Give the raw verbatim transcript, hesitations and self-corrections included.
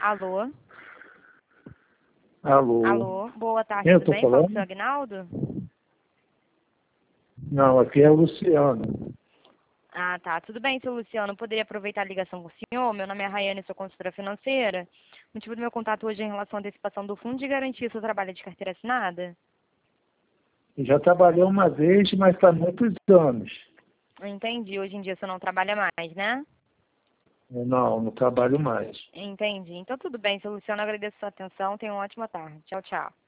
Alô? Alô? Alô? Boa tarde, Quem eu tudo tô bem? Fala com o falando? senhor Agnaldo? Não, aqui é o Luciano. Ah, tá. Tudo bem, seu Luciano. Poderia aproveitar a ligação com o senhor? Meu nome é Rayane, sou consultora financeira. O motivo do meu contato hoje é em relação à antecipação do fundo de garantia. O senhor trabalha de carteira assinada? Eu já trabalhei uma vez, mas há muitos anos. Entendi. Hoje em dia você não trabalha mais, né? Eu não, não trabalho mais. Entendi. Então tudo bem, seu Luciano. Agradeço a sua atenção. Tenha uma ótima tarde. Tchau, tchau.